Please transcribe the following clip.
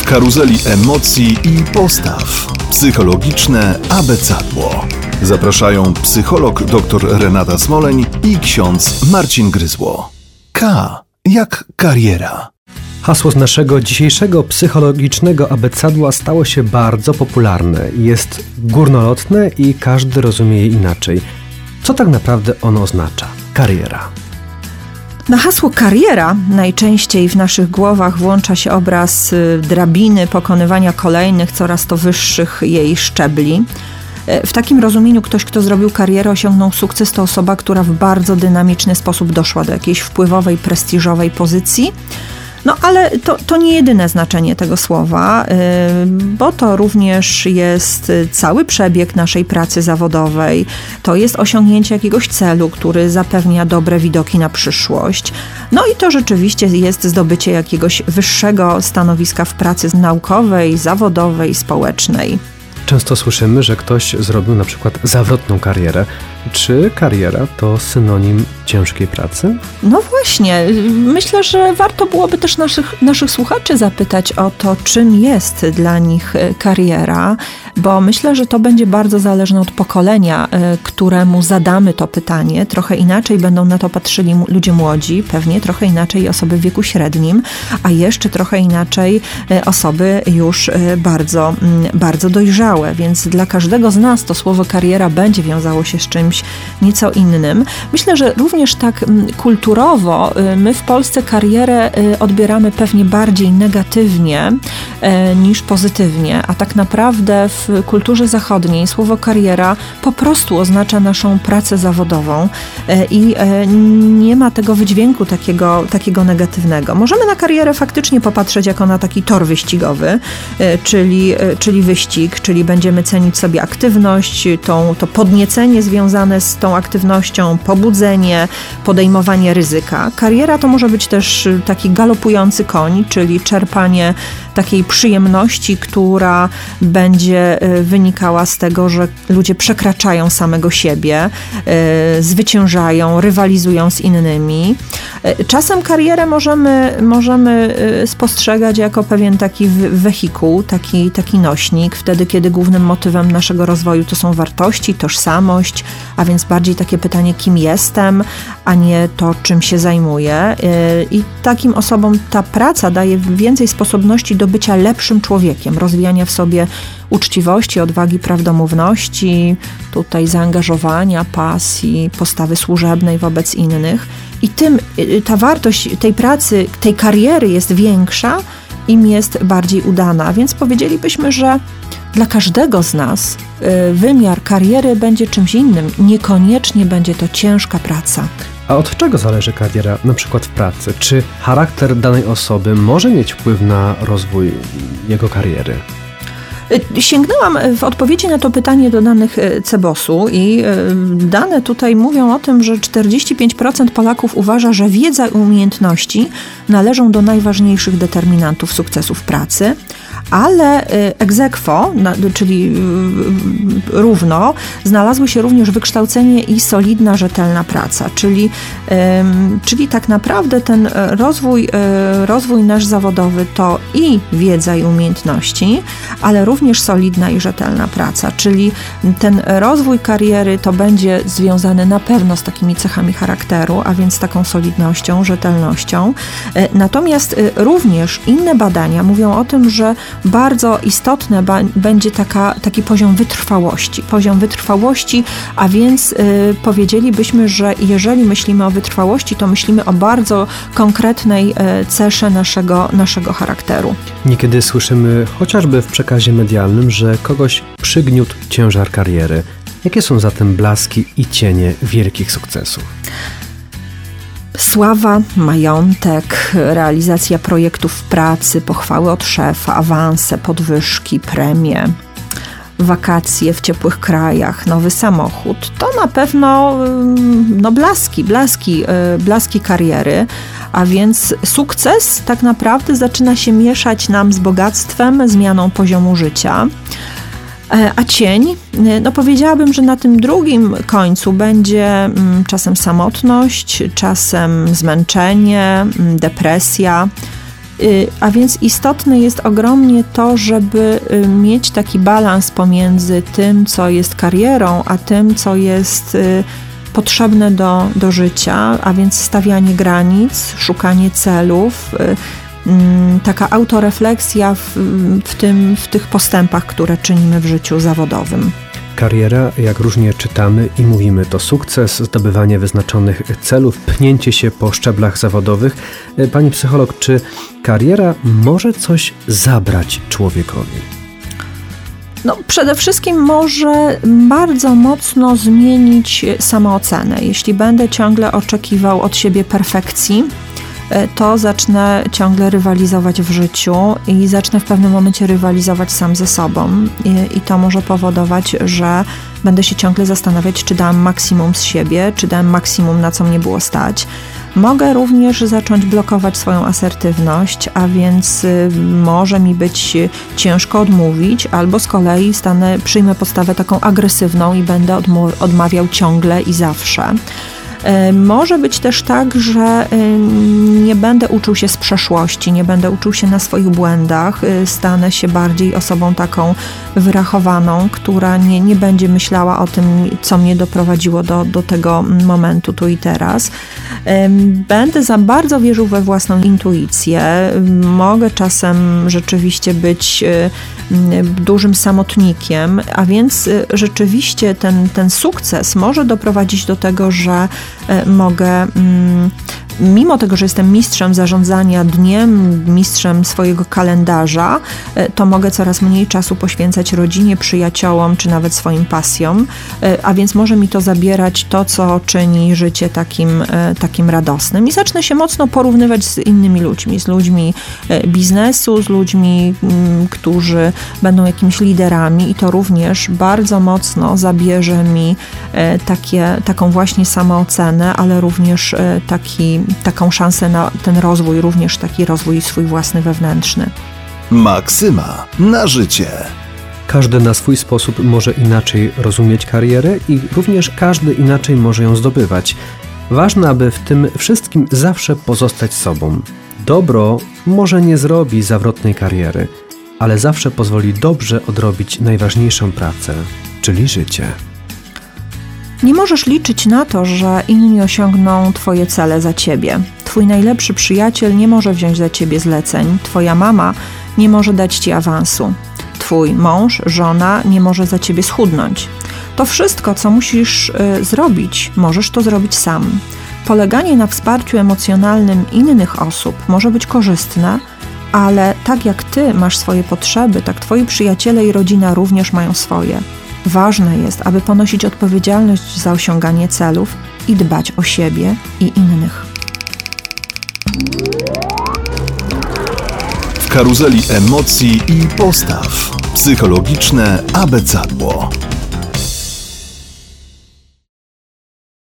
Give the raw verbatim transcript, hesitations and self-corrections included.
karuzeli emocji i postaw. Psychologiczne abecadło. Zapraszają psycholog dr Renata Smoleń i ksiądz Marcin Gryzło. K jak kariera. Hasło z naszego dzisiejszego psychologicznego abecadła stało się bardzo popularne. Jest górnolotne i każdy rozumie je inaczej. Co tak naprawdę ono oznacza? Kariera. Na hasło kariera najczęściej w naszych głowach włącza się obraz drabiny pokonywania kolejnych, coraz to wyższych jej szczebli. W takim rozumieniu ktoś, kto zrobił karierę, osiągnął sukces, to osoba, która w bardzo dynamiczny sposób doszła do jakiejś wpływowej, prestiżowej pozycji. No ale to, to nie jedyne znaczenie tego słowa, bo to również jest cały przebieg naszej pracy zawodowej. To jest osiągnięcie jakiegoś celu, który zapewnia dobre widoki na przyszłość. No i to rzeczywiście jest zdobycie jakiegoś wyższego stanowiska w pracy naukowej, zawodowej, społecznej. Często słyszymy, że ktoś zrobił na przykład zawrotną karierę. Czy kariera to synonim ciężkiej pracy? No właśnie. Myślę, że warto byłoby też naszych, naszych słuchaczy zapytać o to, czym jest dla nich kariera, bo myślę, że to będzie bardzo zależne od pokolenia, któremu zadamy to pytanie. Trochę inaczej będą na to patrzyli ludzie młodzi, pewnie trochę inaczej osoby w wieku średnim, a jeszcze trochę inaczej osoby już bardzo, bardzo dojrzałe. Więc dla każdego z nas to słowo kariera będzie wiązało się z czymś nieco innym. Myślę, że również tak kulturowo my w Polsce karierę odbieramy pewnie bardziej negatywnie niż pozytywnie, a tak naprawdę w kulturze zachodniej słowo kariera po prostu oznacza naszą pracę zawodową i nie ma tego wydźwięku takiego, takiego negatywnego. Możemy na karierę faktycznie popatrzeć jako na taki tor wyścigowy, czyli, czyli wyścig, czyli będziemy cenić sobie aktywność, tą, to podniecenie związane z tą aktywnością, pobudzenie, podejmowanie ryzyka. Kariera to może być też taki galopujący koń, czyli czerpanie takiej przyjemności, która będzie wynikała z tego, że ludzie przekraczają samego siebie, zwyciężają, rywalizują z innymi. Czasem karierę możemy, możemy spostrzegać jako pewien taki wehikuł, taki, taki nośnik, wtedy kiedy głównym motywem naszego rozwoju to są wartości, tożsamość, a więc bardziej takie pytanie, kim jestem, a nie to, czym się zajmuję. I takim osobom ta praca daje więcej sposobności do bycia lepszym człowiekiem, rozwijania w sobie uczciwości, odwagi, prawdomówności, tutaj zaangażowania, pasji, postawy służebnej wobec innych. I tym ta wartość tej pracy, tej kariery jest większa, im jest bardziej udana. Więc powiedzielibyśmy, że dla każdego z nas wymiar kariery będzie czymś innym. Niekoniecznie będzie to ciężka praca. A od czego zależy kariera, na przykład w pracy? Czy charakter danej osoby może mieć wpływ na rozwój jego kariery? Sięgnęłam w odpowiedzi na to pytanie do danych Cebosu i dane tutaj mówią o tym, że czterdzieści pięć procent Polaków uważa, że wiedza i umiejętności należą do najważniejszych determinantów sukcesu w pracy, ale ex aequo, czyli równo, znalazły się również wykształcenie i solidna, rzetelna praca, czyli, czyli tak naprawdę ten rozwój, rozwój nasz zawodowy to i wiedza i umiejętności, ale również solidna i rzetelna praca, czyli ten rozwój kariery to będzie związany na pewno z takimi cechami charakteru, a więc taką solidnością, rzetelnością. Natomiast również inne badania mówią o tym, że bardzo istotne ba- będzie taka, taki poziom wytrwałości. Poziom wytrwałości, a więc y, powiedzielibyśmy, że jeżeli myślimy o wytrwałości, to myślimy o bardzo konkretnej y, cesze naszego, naszego charakteru. Niekiedy słyszymy, chociażby w przekazie medialnym, że kogoś przygniótł ciężar kariery. Jakie są zatem blaski i cienie wielkich sukcesów? Sława, majątek, realizacja projektów w pracy, pochwały od szefa, awanse, podwyżki, premie, wakacje w ciepłych krajach, nowy samochód. To na pewno no, blaski, blaski, blaski kariery, a więc sukces tak naprawdę zaczyna się mieszać nam z bogactwem, zmianą poziomu życia. A cień, no powiedziałabym, że na tym drugim końcu będzie czasem samotność, czasem zmęczenie, depresja. A więc istotne jest ogromnie to, żeby mieć taki balans pomiędzy tym, co jest karierą, a tym, co jest potrzebne do, do życia, a więc stawianie granic, szukanie celów, taka autorefleksja w, w, tym, w tych postępach, które czynimy w życiu zawodowym. Kariera, jak różnie czytamy i mówimy, to sukces, zdobywanie wyznaczonych celów, pchnięcie się po szczeblach zawodowych. Pani psycholog, czy kariera może coś zabrać człowiekowi? No, przede wszystkim może bardzo mocno zmienić samoocenę. Jeśli będę ciągle oczekiwał od siebie perfekcji, to zacznę ciągle rywalizować w życiu i zacznę w pewnym momencie rywalizować sam ze sobą i, i to może powodować, że będę się ciągle zastanawiać, czy dam maksimum z siebie, czy dam maksimum, na co mnie było stać. Mogę również zacząć blokować swoją asertywność, a więc może mi być ciężko odmówić, albo z kolei stanę, przyjmę postawę taką agresywną i będę odmu- odmawiał ciągle i zawsze. Może być też tak, że nie będę uczył się z przeszłości, nie będę uczył się na swoich błędach, stanę się bardziej osobą taką wyrachowaną, która nie, nie będzie myślała o tym, co mnie doprowadziło do, do tego momentu tu i teraz. Będę za bardzo wierzył we własną intuicję, mogę czasem rzeczywiście być dużym samotnikiem, a więc rzeczywiście ten, ten sukces może doprowadzić do tego, że mogę, mimo tego, że jestem mistrzem zarządzania dniem, mistrzem swojego kalendarza, to mogę coraz mniej czasu poświęcać rodzinie, przyjaciołom, czy nawet swoim pasjom, a więc może mi to zabierać to, co czyni życie takim, takim radosnym i zacznę się mocno porównywać z innymi ludźmi, z ludźmi biznesu, z ludźmi, którzy będą jakimiś liderami i to również bardzo mocno zabierze mi takie, taką właśnie samoocenę, ale również taki, taką szansę na ten rozwój, również taki rozwój swój własny wewnętrzny. Maksyma na życie. Każdy na swój sposób może inaczej rozumieć karierę i również każdy inaczej może ją zdobywać. Ważne, aby w tym wszystkim zawsze pozostać sobą. Dobro może nie zrobi zawrotnej kariery, ale zawsze pozwoli dobrze odrobić najważniejszą pracę, czyli życie. Nie możesz liczyć na to, że inni osiągną twoje cele za ciebie. Twój najlepszy przyjaciel nie może wziąć za ciebie zleceń, twoja mama nie może dać ci awansu, twój mąż, żona nie może za ciebie schudnąć. To wszystko, co musisz y, zrobić, możesz to zrobić sam. Poleganie na wsparciu emocjonalnym innych osób może być korzystne, ale tak jak ty masz swoje potrzeby, tak twoi przyjaciele i rodzina również mają swoje. Ważne jest, aby ponosić odpowiedzialność za osiąganie celów i dbać o siebie i innych. W karuzeli emocji i postaw. Psychologiczne abecadło.